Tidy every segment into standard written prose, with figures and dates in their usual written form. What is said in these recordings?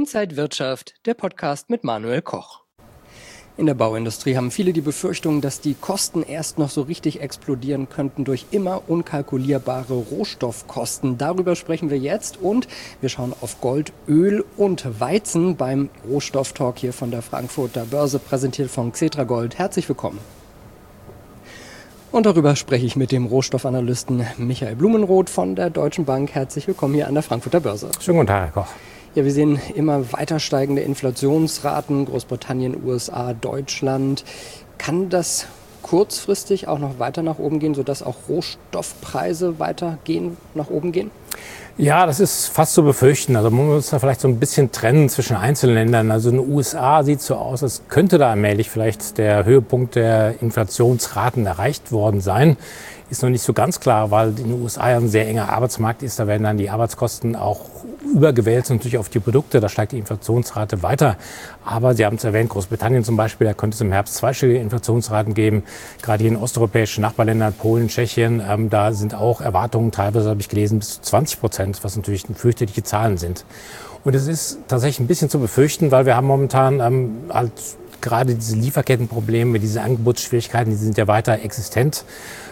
Inside Wirtschaft, der Podcast mit Manuel Koch. In der Bauindustrie haben viele die Befürchtung, dass die Kosten erst noch so richtig explodieren könnten durch immer unkalkulierbare Rohstoffkosten. Darüber sprechen wir jetzt und wir schauen auf Gold, Öl und Weizen beim Rohstofftalk hier von der Frankfurter Börse, präsentiert von Xetra Gold. Herzlich willkommen. Und darüber spreche ich mit dem Rohstoffanalysten Michael Blumenroth von der Deutschen Bank. Herzlich willkommen hier an der Frankfurter Börse. Schönen guten Tag, Herr Koch. Ja, wir sehen immer weiter steigende Inflationsraten, Großbritannien, USA, Deutschland. Kann das kurzfristig auch noch weiter nach oben gehen, sodass auch Rohstoffpreise nach oben gehen? Ja, das ist fast zu befürchten. Also man muss da vielleicht so ein bisschen trennen zwischen einzelnen Ländern. Also in den USA sieht es so aus, als könnte da allmählich vielleicht der Höhepunkt der Inflationsraten erreicht worden sein. Ist noch nicht so ganz klar, weil in den USA ja ein sehr enger Arbeitsmarkt ist. Da werden dann die Arbeitskosten auch übergewälzt natürlich auf die Produkte. Da steigt die Inflationsrate weiter. Aber Sie haben es erwähnt, Großbritannien zum Beispiel, da könnte es im Herbst zweistellige Inflationsraten geben. Gerade hier in osteuropäischen Nachbarländern, Polen, Tschechien, da sind auch Erwartungen, teilweise habe ich gelesen, bis zu 20%, was natürlich fürchterliche Zahlen sind. Und es ist tatsächlich ein bisschen zu befürchten, weil wir haben momentan halt gerade diese Lieferkettenprobleme, diese Angebotsschwierigkeiten, die sind ja weiter existent.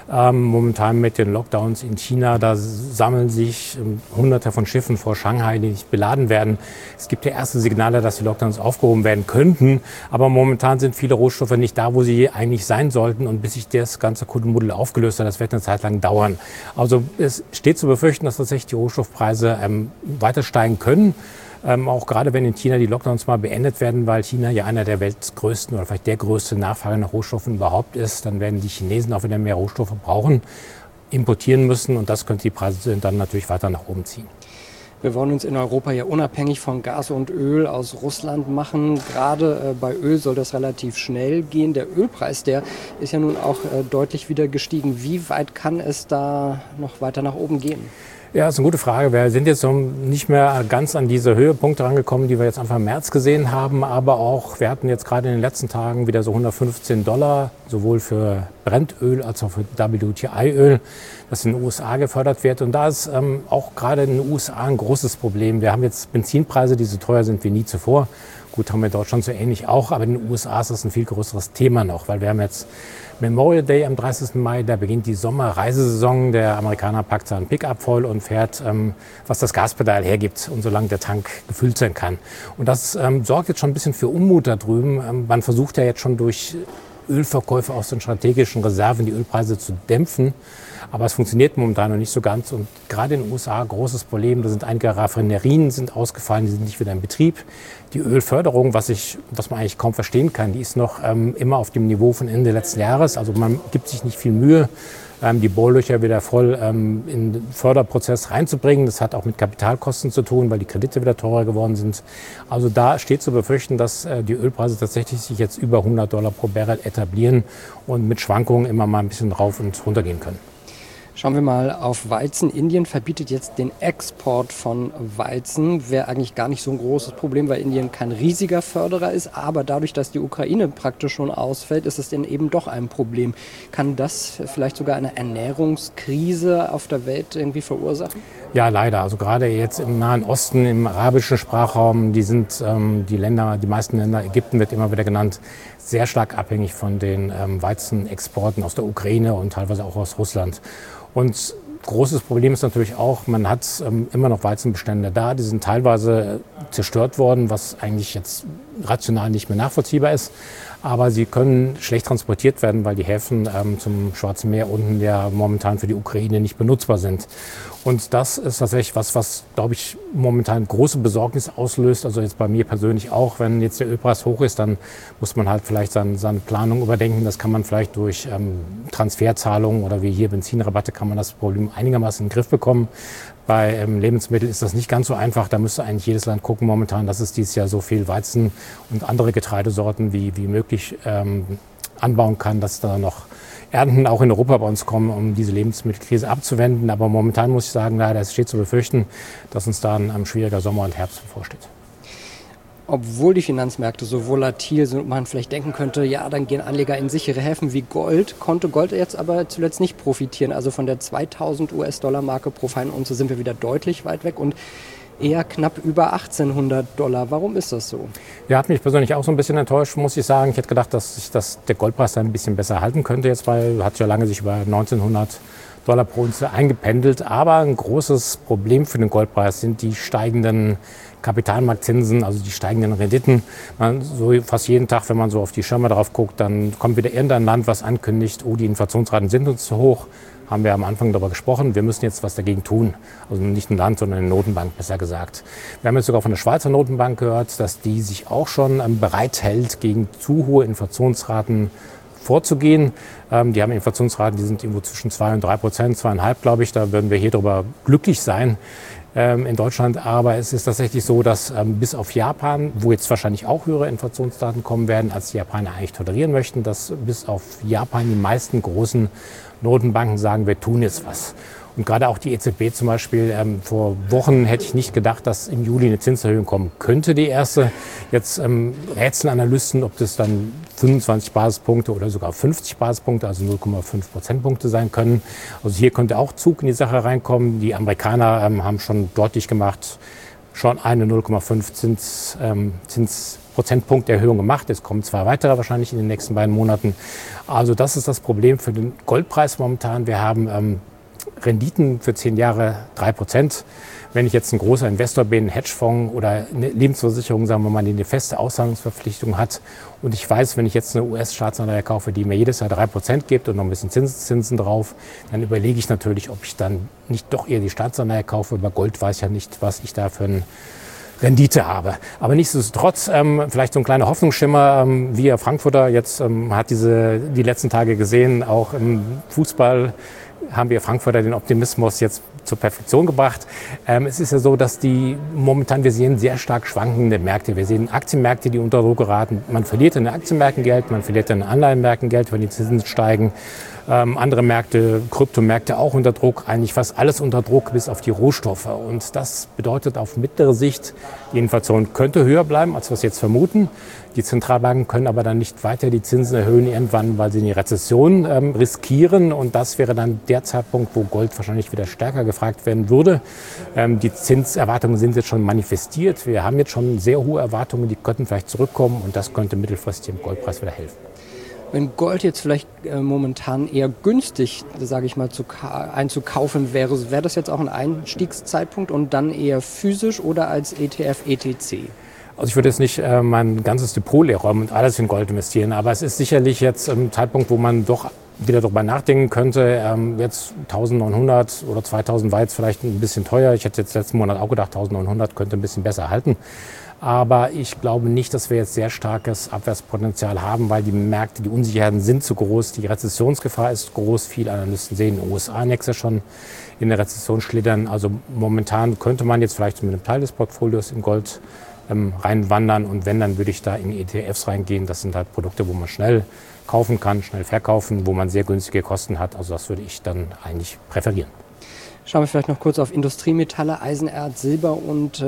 Momentan mit den Lockdowns in China, da sammeln sich Hunderte von Schiffen vor Shanghai, die nicht beladen werden. Es gibt ja erste Signale, dass die Lockdowns aufgehoben werden könnten, aber momentan sind viele Rohstoffe nicht da, wo sie eigentlich sein sollten, und bis sich das ganze Kuddelmuddel aufgelöst hat, das wird eine Zeit lang dauern. Also es steht zu befürchten, dass tatsächlich die Rohstoffpreise weiter steigen können. Auch gerade wenn in China die Lockdowns mal beendet werden, weil China ja einer der weltgrößten oder vielleicht der größte Nachfrage nach Rohstoffen überhaupt ist, dann werden die Chinesen auch wieder mehr Rohstoffe brauchen, importieren müssen, und das könnte die Preise dann natürlich weiter nach oben ziehen. Wir wollen uns in Europa ja unabhängig von Gas und Öl aus Russland machen. Gerade bei Öl soll das relativ schnell gehen. Der Ölpreis, der ist ja nun auch deutlich wieder gestiegen. Wie weit kann es da noch weiter nach oben gehen? Ja, das ist eine gute Frage. Wir sind jetzt nicht mehr ganz an diese Höhepunkte rangekommen, die wir jetzt Anfang März gesehen haben. Aber auch, wir hatten jetzt gerade in den letzten Tagen wieder so $115, sowohl für Brennöl als auch für WTI-Öl, das in den USA gefördert wird. Und da ist auch gerade in den USA ein großes Problem. Wir haben jetzt Benzinpreise, die so teuer sind wie nie zuvor. Gut, haben wir in Deutschland so ähnlich auch, aber in den USA ist das ein viel größeres Thema noch, weil wir haben jetzt Memorial Day am 30. Mai, da beginnt die Sommerreisesaison. Der Amerikaner packt seinen Pickup voll und fährt, was das Gaspedal hergibt, und solange der Tank gefüllt sein kann. Und das sorgt jetzt schon ein bisschen für Unmut da drüben. Man versucht ja jetzt schon durch Ölverkäufe aus den strategischen Reserven die Ölpreise zu dämpfen. Aber es funktioniert momentan noch nicht so ganz. Und gerade in den USA großes Problem. Da sind einige Raffinerien sind ausgefallen, die sind nicht wieder in Betrieb. Die Ölförderung, was man eigentlich kaum verstehen kann, die ist noch immer auf dem Niveau von Ende letzten Jahres. Also man gibt sich nicht viel Mühe, die Bohrlöcher wieder voll in den Förderprozess reinzubringen. Das hat auch mit Kapitalkosten zu tun, weil die Kredite wieder teurer geworden sind. Also da steht zu befürchten, dass die Ölpreise tatsächlich sich jetzt über $100 pro Barrel etablieren und mit Schwankungen immer mal ein bisschen rauf und runter gehen können. Schauen wir mal auf Weizen. Indien verbietet jetzt den Export von Weizen. Wäre eigentlich gar nicht so ein großes Problem, weil Indien kein riesiger Förderer ist. Aber dadurch, dass die Ukraine praktisch schon ausfällt, ist es denn eben doch ein Problem. Kann das vielleicht sogar eine Ernährungskrise auf der Welt irgendwie verursachen? Ja, leider. Also gerade jetzt im Nahen Osten, im arabischen Sprachraum, die meisten Länder, Ägypten wird immer wieder genannt, sehr stark abhängig von den Weizenexporten aus der Ukraine und teilweise auch aus Russland. Und großes Problem ist natürlich auch, man hat immer noch Weizenbestände da, die sind teilweise zerstört worden, was eigentlich jetzt rational nicht mehr nachvollziehbar ist. Aber sie können schlecht transportiert werden, weil die Häfen zum Schwarzen Meer unten ja momentan für die Ukraine nicht benutzbar sind. Und das ist tatsächlich was, glaube ich, momentan große Besorgnis auslöst. Also jetzt bei mir persönlich auch, wenn jetzt der Ölpreis hoch ist, dann muss man halt vielleicht seine Planung überdenken. Das kann man vielleicht durch Transferzahlungen oder wie hier Benzinrabatte kann man das Problem einigermaßen in den Griff bekommen. Bei Lebensmitteln ist das nicht ganz so einfach. Da müsste eigentlich jedes Land gucken momentan, dass es dieses Jahr so viel Weizen und andere Getreidesorten wie möglich anbauen kann, dass da noch Ernten auch in Europa bei uns kommen, um diese Lebensmittelkrise abzuwenden. Aber momentan muss ich sagen, leider, es steht zu befürchten, dass uns da ein schwieriger Sommer und Herbst bevorsteht. Obwohl die Finanzmärkte so volatil sind und man vielleicht denken könnte, ja, dann gehen Anleger in sichere Häfen wie Gold, konnte Gold jetzt aber zuletzt nicht profitieren. Also von der 2000 US-Dollar-Marke pro Feinunze sind wir wieder deutlich weit weg. Und eher knapp über $1.800. Warum ist das so? Ja, hat mich persönlich auch so ein bisschen enttäuscht, muss ich sagen. Ich hätte gedacht, dass sich der Goldpreis ein bisschen besser halten könnte jetzt, weil hat ja lange sich über $1.900 pro Unze eingependelt. Aber ein großes Problem für den Goldpreis sind die steigenden Kapitalmarktzinsen, also die steigenden Renditen. So fast jeden Tag, wenn man so auf die Schirme drauf guckt, dann kommt wieder irgendein Land, was ankündigt, oh, die Inflationsraten sind uns zu hoch. Haben wir am Anfang darüber gesprochen, wir müssen jetzt was dagegen tun. Also nicht ein Land, sondern eine Notenbank, besser gesagt. Wir haben jetzt sogar von der Schweizer Notenbank gehört, dass die sich auch schon bereithält, gegen zu hohe Inflationsraten vorzugehen. Die haben Inflationsraten, die sind irgendwo zwischen 2 und 3%, 2,5 glaube ich. Da würden wir hier drüber glücklich sein in Deutschland. Aber es ist tatsächlich so, dass bis auf Japan, wo jetzt wahrscheinlich auch höhere Inflationsdaten kommen werden, als die Japaner eigentlich tolerieren möchten, dass bis auf Japan die meisten großen Notenbanken sagen, wir tun jetzt was. Und gerade auch die EZB zum Beispiel, vor Wochen hätte ich nicht gedacht, dass im Juli eine Zinserhöhung kommen könnte, die erste. Jetzt rätseln Analysten, ob das dann 25 Basispunkte oder sogar 50 Basispunkte, also 0,5 Prozentpunkte sein können. Also hier könnte auch Zug in die Sache reinkommen. Die Amerikaner haben schon deutlich gemacht, schon eine 0,5 Zinsprozentpunkterhöhung gemacht. Es kommen 2 weitere wahrscheinlich in den nächsten beiden Monaten. Also das ist das Problem für den Goldpreis momentan. Wir haben Renditen für 10 Jahre 3%. Wenn ich jetzt ein großer Investor bin, ein Hedgefonds oder eine Lebensversicherung, sagen wir mal, die eine feste Auszahlungsverpflichtung hat und ich weiß, wenn ich jetzt eine US-Staatsanleihe kaufe, die mir jedes Jahr 3% gibt und noch ein bisschen Zinsen drauf, dann überlege ich natürlich, ob ich dann nicht doch eher die Staatsanleihe kaufe. Bei Gold weiß ich ja nicht, was ich da für eine Rendite habe. Aber nichtsdestotrotz, vielleicht so ein kleiner Hoffnungsschimmer. Wir Frankfurter jetzt hat die letzten Tage gesehen, auch im Fußball haben wir Frankfurter den Optimismus jetzt zur Perfektion gebracht. Es ist ja so, dass wir sehen sehr stark schwankende Märkte. Wir sehen Aktienmärkte, die unter Druck geraten. Man verliert in den Aktienmärkten Geld, man verliert in den Anleihenmärkten Geld, wenn die Zinsen steigen. Andere Märkte, Kryptomärkte auch unter Druck, eigentlich fast alles unter Druck bis auf die Rohstoffe. Und das bedeutet auf mittlere Sicht, die Inflation könnte höher bleiben, als wir es jetzt vermuten. Die Zentralbanken können aber dann nicht weiter die Zinsen erhöhen irgendwann, weil sie eine Rezession riskieren. Und das wäre dann der Zeitpunkt, wo Gold wahrscheinlich wieder stärker gefragt werden würde. Die Zinserwartungen sind jetzt schon manifestiert. Wir haben jetzt schon sehr hohe Erwartungen, die könnten vielleicht zurückkommen. Und das könnte mittelfristig dem Goldpreis wieder helfen. Wenn Gold jetzt vielleicht momentan eher günstig, sage ich mal, einzukaufen wäre, wäre das jetzt auch ein Einstiegszeitpunkt und dann eher physisch oder als ETF, ETC? Also ich würde jetzt nicht mein ganzes Depot leer räumen und alles in Gold investieren, aber es ist sicherlich jetzt ein Zeitpunkt, wo man doch wieder darüber nachdenken könnte. Jetzt 1.900 oder 2.000 war jetzt vielleicht ein bisschen teuer. Ich hätte jetzt letzten Monat auch gedacht, 1.900 könnte ein bisschen besser halten. Aber ich glaube nicht, dass wir jetzt sehr starkes Abwärtspotenzial haben, weil die Märkte, die Unsicherheiten sind zu groß. Die Rezessionsgefahr ist groß. Viele Analysten sehen in den USA nächstes Jahr schon in der Rezession schlittern. Also momentan könnte man jetzt vielleicht mit einem Teil des Portfolios in Gold reinwandern. Und wenn, dann würde ich da in ETFs reingehen. Das sind halt Produkte, wo man schnell kaufen kann, schnell verkaufen, wo man sehr günstige Kosten hat. Also das würde ich dann eigentlich präferieren. Schauen wir vielleicht noch kurz auf Industriemetalle, Eisenerz, Silber und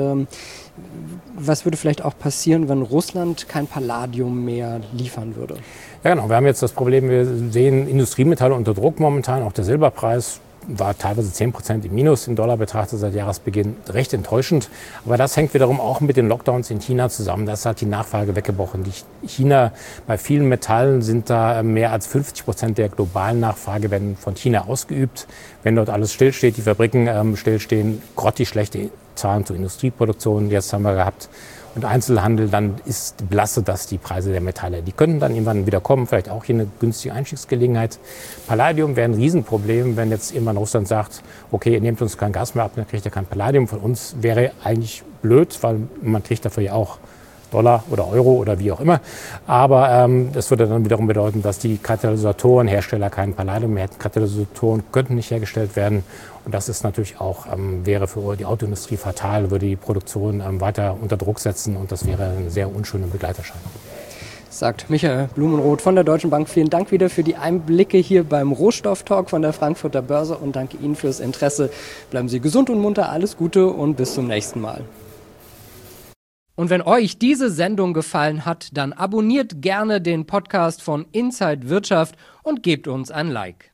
was würde vielleicht auch passieren, wenn Russland kein Palladium mehr liefern würde? Ja genau, wir haben jetzt das Problem, wir sehen Industriemetalle unter Druck momentan, auch der Silberpreis war teilweise 10% im Minus im Dollar betrachtet seit Jahresbeginn, recht enttäuschend. Aber das hängt wiederum auch mit den Lockdowns in China zusammen. Das hat die Nachfrage weggebrochen. China, bei vielen Metallen sind da mehr als 50% der globalen Nachfrage werden von China ausgeübt. Wenn dort alles stillsteht, die Fabriken stillstehen, grottig schlechte Zahlen zur Industrieproduktion jetzt haben wir gehabt. Und Einzelhandel, dann belastet das die Preise der Metalle. Die könnten dann irgendwann wieder kommen, vielleicht auch hier eine günstige Einstiegsgelegenheit. Palladium wäre ein Riesenproblem, wenn jetzt irgendwann Russland sagt, okay, ihr nehmt uns kein Gas mehr ab, dann kriegt ihr kein Palladium von uns. Wäre eigentlich blöd, weil man kriegt dafür ja auch Dollar oder Euro oder wie auch immer. Aber das würde dann wiederum bedeuten, dass die Katalysatorenhersteller kein Palladium mehr hätten. Katalysatoren könnten nicht hergestellt werden. Und das ist natürlich auch, wäre für die Autoindustrie fatal, würde die Produktion weiter unter Druck setzen. Und das wäre eine sehr unschöne Begleiterscheinung. Sagt Michael Blumenroth von der Deutschen Bank. Vielen Dank wieder für die Einblicke hier beim Rohstofftalk von der Frankfurter Börse und danke Ihnen fürs Interesse. Bleiben Sie gesund und munter, alles Gute und bis zum nächsten Mal. Und wenn euch diese Sendung gefallen hat, dann abonniert gerne den Podcast von Inside Wirtschaft und gebt uns ein Like.